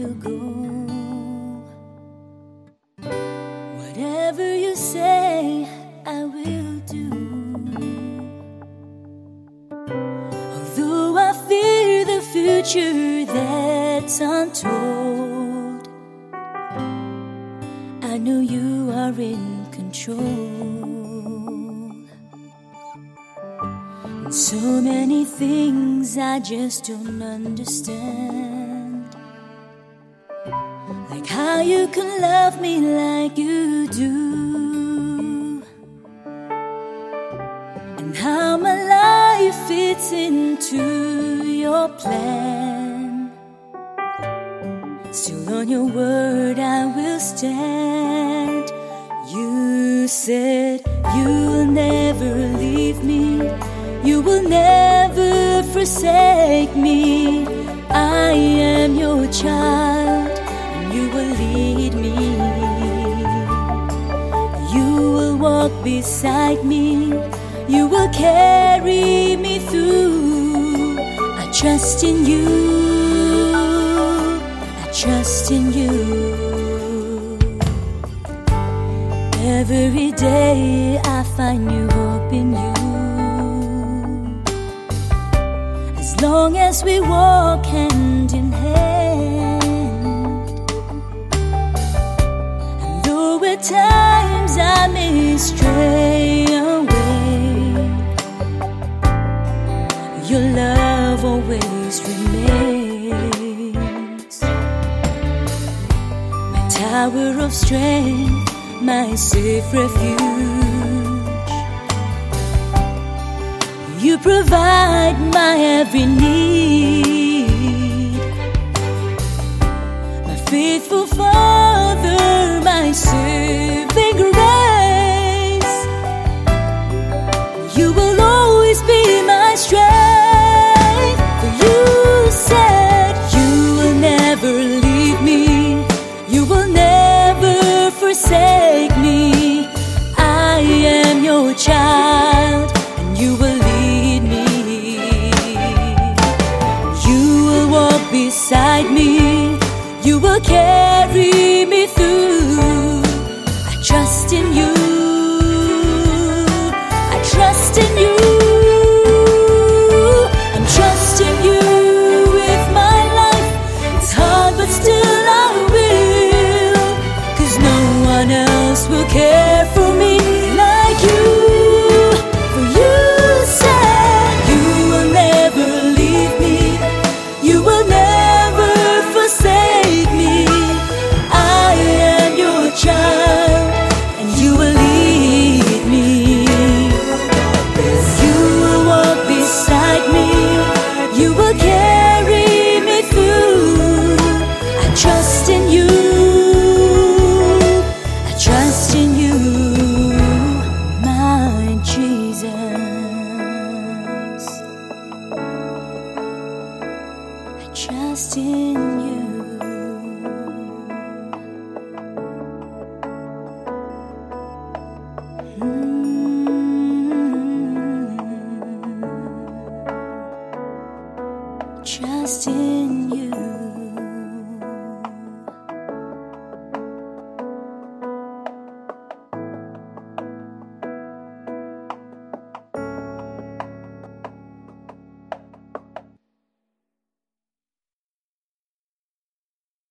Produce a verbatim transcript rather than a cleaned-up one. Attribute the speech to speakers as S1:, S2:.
S1: will go. Whatever you say, I will do. Although I fear the future that's untold, I know you are in control. And so many things I just don't understand, like how you can love me like you do, and how my life fits into your plan. Still on your word I will stand. You said you'll never leave me, you will never forsake me. I am your child, and you will lead me. You will walk beside me, you will carry me through. I trust in you, I trust in you. Every day I find new hope in you. As long as we walk hand in hand, and though at times I may stray away, your love always remains. My tower of strength, my safe refuge. You provide my every need. My faithful Father, my saving grace. You will always be my strength. For you said you will never leave me, you will never forsake me. I am your child, and you will lead me. You will walk beside me, you will carry me through. I trust in you, I trust in you. I'm trusting you with my life. It's hard but still I will, 'cause no one else will care for me like you. For you said you will never leave me, you will never forsake me. I am your child, and you will lead me. You will walk beside me, you will carry me through. I trust in you, I trust in you, my Jesus. I trust in you. Mm. Trust in you.